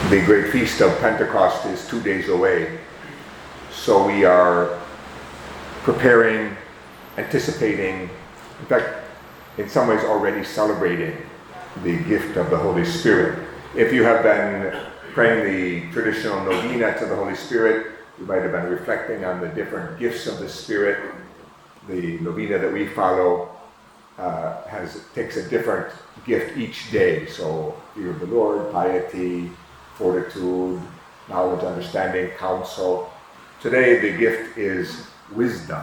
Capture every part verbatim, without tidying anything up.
The great feast of Pentecost is two days away. So we are preparing, anticipating, in fact, in some ways already celebrating the gift of the Holy Spirit. If you have been praying the traditional novena to the Holy Spirit, you might have been reflecting on the different gifts of the Spirit. The novena that we follow uh, has takes a different gift each day. So fear of the Lord, piety, fortitude, knowledge, understanding, counsel. Today the gift is wisdom.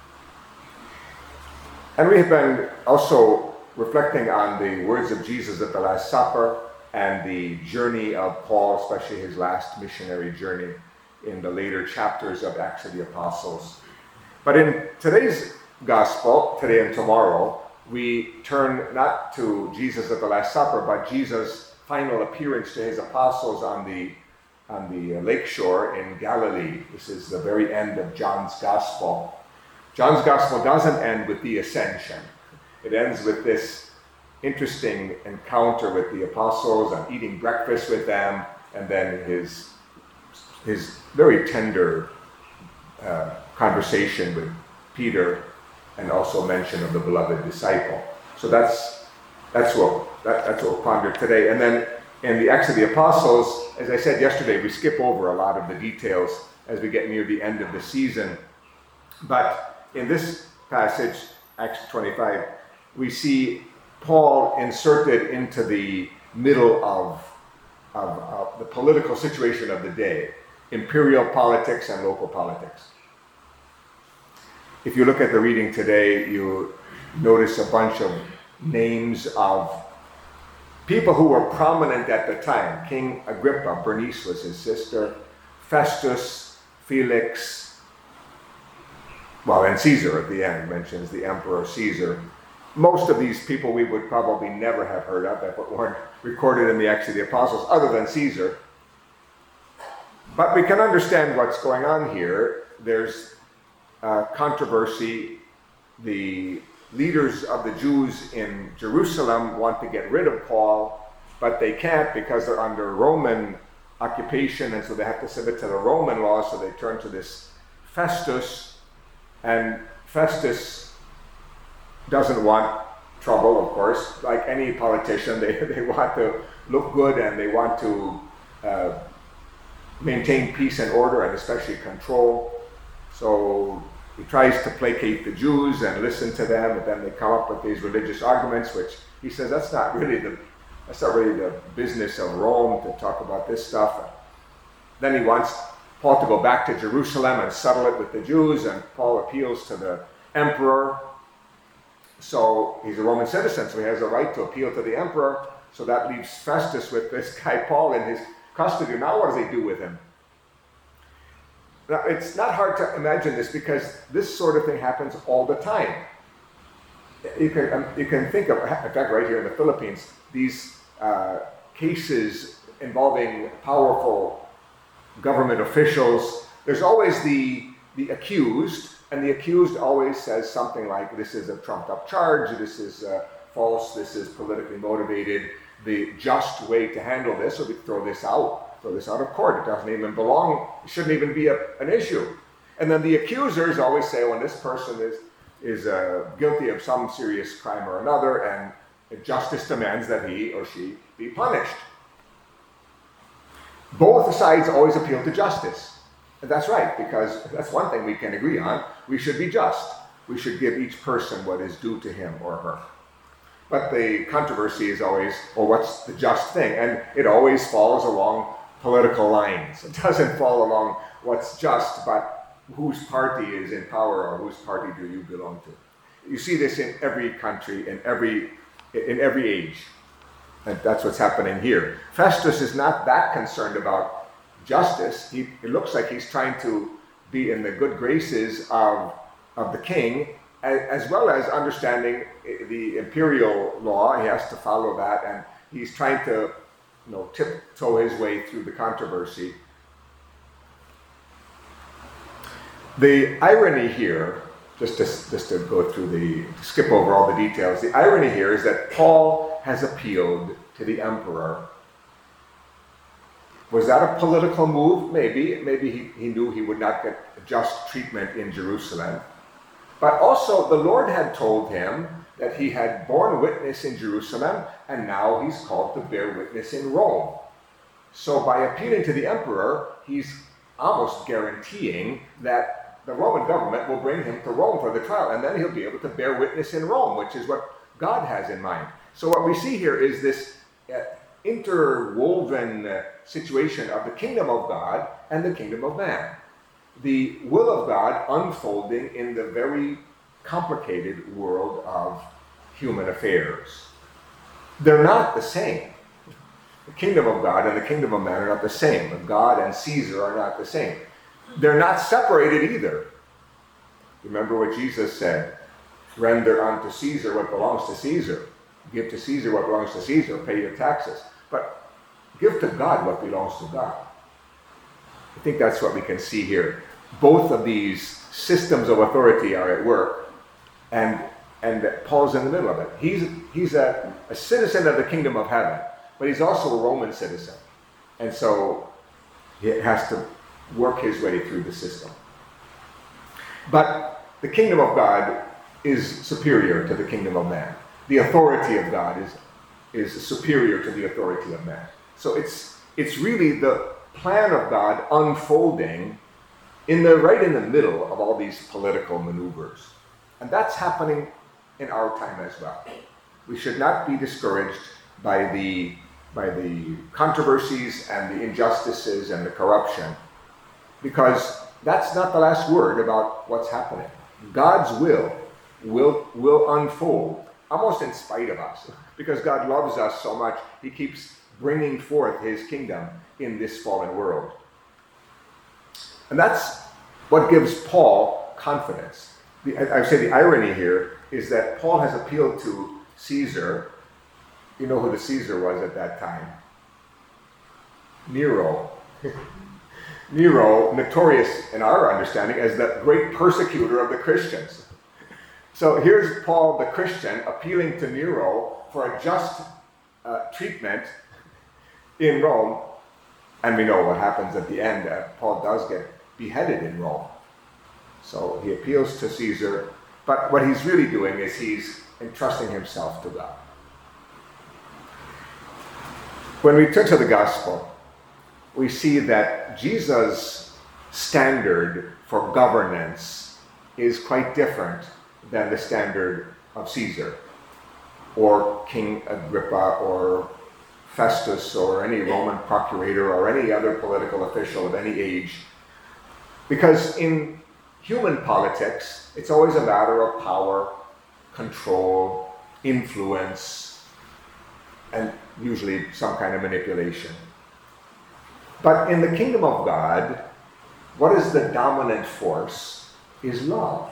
And we have been also reflecting on the words of Jesus at the Last Supper and the journey of Paul, especially his last missionary journey in the later chapters of Acts of the Apostles. But in today's gospel, today and tomorrow, we turn not to Jesus at the Last Supper, but Jesus' final appearance to his apostles on the on the lake shore in Galilee. This is the very end of John's gospel. John's gospel doesn't end with the ascension. It ends with this interesting encounter with the apostles and eating breakfast with them, and then his his very tender uh, conversation with Peter, and also mention of the beloved disciple. So that's that's what that, that's what we'll ponder today. And then in the Acts of the Apostles, as I said yesterday, we skip over a lot of the details as we get near the end of the season. But in this passage, Acts twenty-five, we see Paul inserted into the middle of, of, of the political situation of the day, imperial politics and local politics. If you look at the reading today, you notice a bunch of names of people who were prominent at the time. King Agrippa, Bernice was his sister, Festus, Felix, well, and Caesar at the end mentions the Emperor Caesar. Most of these people we would probably never have heard of if it weren't recorded in the Acts of the Apostles, other than Caesar. But we can understand what's going on here. There's uh, controversy. The leaders of the Jews in Jerusalem want to get rid of Paul, but they can't because they're under Roman occupation, and so they have to submit to the Roman law, so they turn to this Festus, and Festus doesn't want trouble, of course. Like any politician, they, they want to look good and they want to uh, maintain peace and order, and especially control. So he tries to placate the Jews and listen to them, but then they come up with these religious arguments, which he says that's not really the that's not really the business of Rome to talk about this stuff. And then he wants Paul to go back to Jerusalem and settle it with the Jews, and Paul appeals to the emperor. So he's a Roman citizen, so he has a right to appeal to the emperor. So that leaves Festus with this guy Paul in his custody. Now what does he do with him? Now, it's not hard to imagine this because this sort of thing happens all the time. You can, um, you can think of, in fact, right here in the Philippines, these uh, cases involving powerful government officials. There's always the, the accused, and the accused always says something like, this is a trumped-up charge, this is uh, false, this is politically motivated. The just way to handle this would be throw this out. Throw this out of court. It doesn't even belong. It shouldn't even be a, an issue. And then the accusers always say, well, this person is is uh, guilty of some serious crime or another, and justice demands that he or she be punished. Both sides always appeal to justice. And that's right, because that's one thing we can agree on. We should be just. We should give each person what is due to him or her. But the controversy is always, well, what's the just thing? And it always falls along political lines. It doesn't fall along what's just, but whose party is in power or whose party do you belong to. You see this in every country, in every in every age. And that's what's happening here. Festus is not that concerned about justice. He, it looks like he's trying to be in the good graces of, of the king, as, as well as understanding the imperial law. He has to follow that, and he's trying to you know, tiptoe his way through the controversy. The irony here, just to, just to go through the, skip over all the details, the irony here is that Paul has appealed to the emperor Was that a political move? Maybe. Maybe he, he knew he would not get just treatment in Jerusalem. But also, the Lord had told him that he had borne witness in Jerusalem, and now he's called to bear witness in Rome. So by appealing to the emperor, he's almost guaranteeing that the Roman government will bring him to Rome for the trial, and then he'll be able to bear witness in Rome, which is what God has in mind. So what we see here is this uh, interwoven uh, situation of the kingdom of God and the kingdom of man. The will of God unfolding in the very complicated world of human affairs. They're not the same. The kingdom of God and the kingdom of man are not the same. God and Caesar are not the same. They're not separated either. Remember what Jesus said, render unto Caesar what belongs to Caesar. Give to Caesar what belongs to Caesar, pay your taxes. But give to God what belongs to God. I think that's what we can see here. Both of these systems of authority are at work, and and Paul's in the middle of it. He's he's a, a citizen of the kingdom of heaven, but he's also a Roman citizen. And so he has to work his way through the system. But the kingdom of God is superior to the kingdom of man. The authority of God is, is superior to the authority of man. So it's it's really the plan of God unfolding in the right in the middle of all these political maneuvers. And that's happening in our time as well. We should not be discouraged by the by the controversies and the injustices and the corruption, because that's not the last word about what's happening. God's will will will unfold almost in spite of us, because God loves us so much. He keeps bringing forth his kingdom in this fallen world. And that's what gives Paul confidence. The, I, I say the irony here is that Paul has appealed to Caesar. You know who the Caesar was at that time? Nero. Nero, notorious in our understanding as the great persecutor of the Christians. So here's Paul, the Christian, appealing to Nero for a just uh, treatment in Rome. And we know what happens at the end. Uh, Paul does get beheaded in Rome. So he appeals to Caesar. But what he's really doing is he's entrusting himself to God. When we turn to the gospel, we see that Jesus' standard for governance is quite different than the standard of Caesar or King Agrippa or Festus or any Roman procurator or any other political official of any age. Because in human politics, it's always a matter of power, control, influence, and usually some kind of manipulation. But in the kingdom of God, what is the dominant force is love.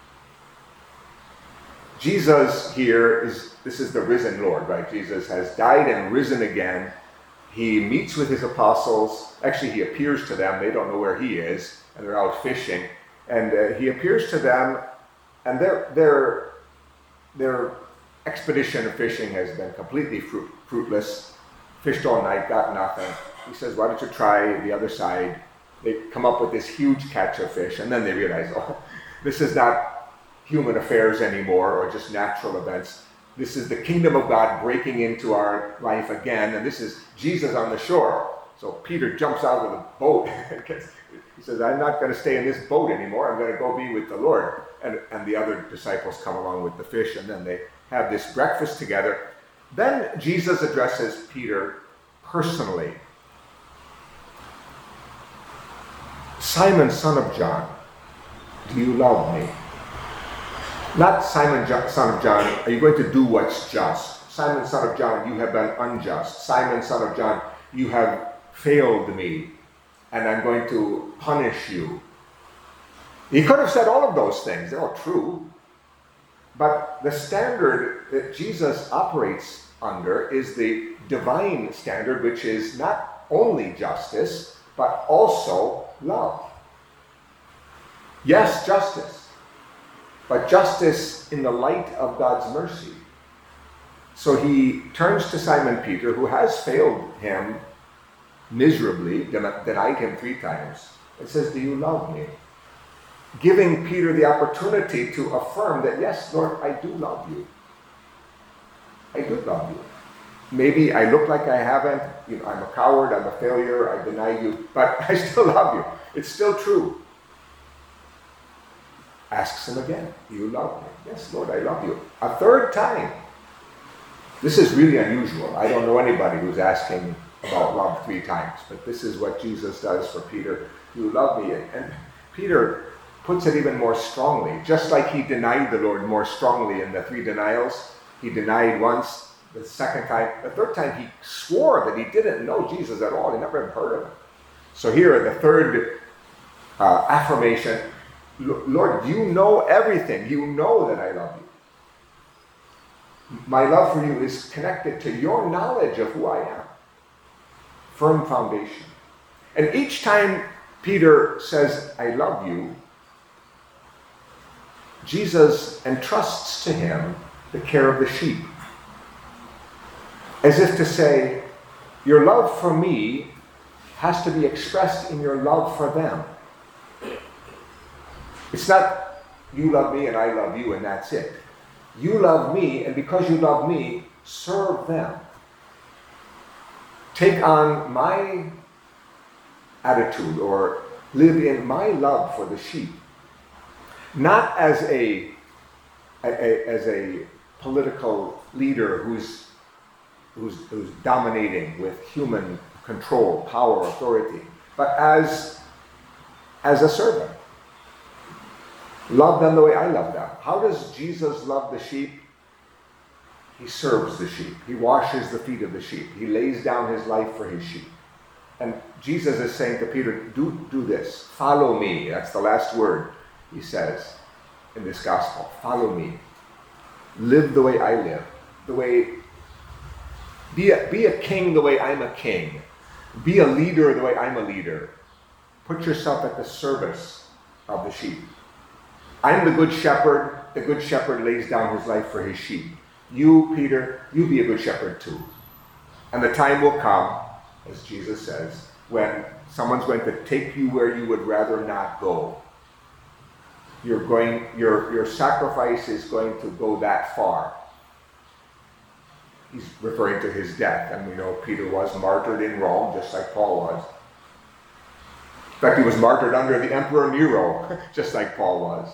Jesus here is, this is the risen Lord, right? Jesus has died and risen again. He meets with his apostles. Actually, he appears to them. They don't know where he is, and they're out fishing. And uh, he appears to them, and their their their expedition of fishing has been completely fruit, fruitless. Fished all night, got nothing. He says, why don't you try the other side? They come up with this huge catch of fish, and then they realize, oh, this is not human affairs anymore or just natural events. This is the kingdom of God breaking into our life again, and this is Jesus on the shore. So Peter jumps out of the boat. He says, I'm not going to stay in this boat anymore. I'm going to go be with the Lord. And, and the other disciples come along with the fish, and then they have this breakfast together. Then Jesus addresses Peter personally. Simon, son of John, do you love me? Not Simon, son of John, are you going to do what's just? Simon, son of John, you have been unjust. Simon, son of John, you have failed me, and I'm going to punish you. He could have said all of those things. They're all true. But the standard that Jesus operates under is the divine standard, which is not only justice, but also love. Yes, justice, but justice in the light of God's mercy. So he turns to Simon Peter, who has failed him miserably, denied him three times. It says, do you love me? Giving Peter the opportunity to affirm that, yes, Lord, I do love you. I do love you. Maybe I look like I haven't, you know, I'm a coward, I'm a failure, I deny you, but I still love you. It's still true. Asks him again, do you love me? Yes, Lord, I love you. A third time. This is really unusual. I don't know anybody who's asking about love three times, but this is what Jesus does for Peter. You love me. And Peter puts it even more strongly. Just like he denied the Lord more strongly in the three denials, he denied once, the second time, the third time he swore that he didn't know Jesus at all. He never had heard of him. So here, the third uh, affirmation, Lord, you know everything. You know that I love you. My love for you is connected to your knowledge of who I am. Firm foundation. And each time Peter says, I love you, Jesus entrusts to him the care of the sheep. As if to say, your love for me has to be expressed in your love for them. It's not, you love me and I love you and that's it. You love me, and because you love me, serve them. Take on my attitude or live in my love for the sheep. Not as a, a, a as a political leader who's, who's, who's dominating with human control, power, authority, but as, as a servant. Love them the way I love them. How does Jesus love the sheep? He serves the sheep. He washes the feet of the sheep. He lays down his life for his sheep. And Jesus is saying to Peter, do, do this. Follow me. That's the last word he says in this gospel. Follow me. Live the way I live. The way, be a, be a king the way I'm a king. Be a leader the way I'm a leader. Put yourself at the service of the sheep. I'm the good shepherd. The good shepherd lays down his life for his sheep. You, Peter, you be a good shepherd too. And the time will come, as Jesus says, when someone's going to take you where you would rather not go. You're going, your, your sacrifice is going to go that far. He's referring to his death, and we know Peter was martyred in Rome, just like Paul was. In fact, he was martyred under the Emperor Nero, just like Paul was.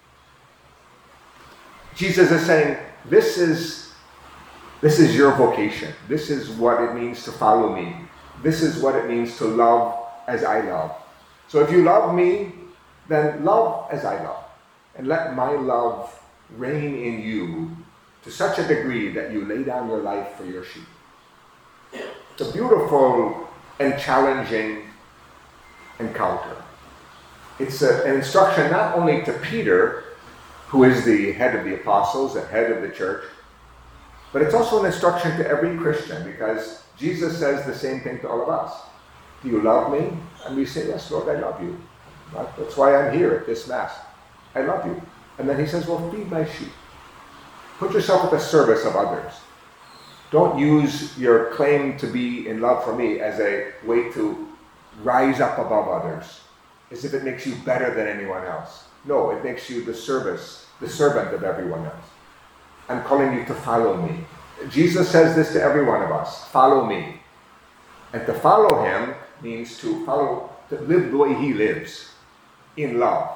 Jesus is saying, this is, this is your vocation. This is what it means to follow me. This is what it means to love as I love. So if you love me, then love as I love. And let my love reign in you to such a degree that you lay down your life for your sheep. It's a beautiful and challenging encounter. It's a, an instruction not only to Peter, who is the head of the apostles, the head of the church, but it's also an instruction to every Christian, because Jesus says the same thing to all of us. Do you love me? And we say, yes, Lord, I love you. That's why I'm here at this Mass. I love you. And then he says, well, feed my sheep. Put yourself at the service of others. Don't use your claim to be in love for me as a way to rise up above others, as if it makes you better than anyone else. No, it makes you the service, the servant of everyone else. I'm calling you to follow me. Jesus says this to every one of us. Follow me. And to follow him means to follow, to live the way he lives, in love.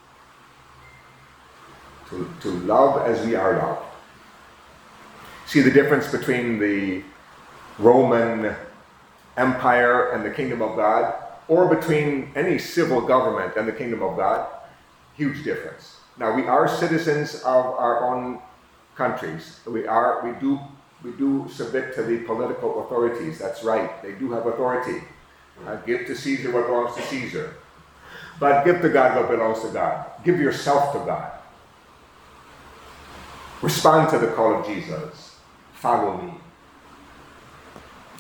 To, to love as we are loved. See the difference between the Roman Empire and the kingdom of God, or between any civil government and the kingdom of God? Huge difference. Now, we are citizens of our own countries. We are, we do, we do submit to the political authorities. That's right. They do have authority. Uh, give to Caesar what belongs to Caesar. But give to God what belongs to God. Give yourself to God. Respond to the call of Jesus. Follow me.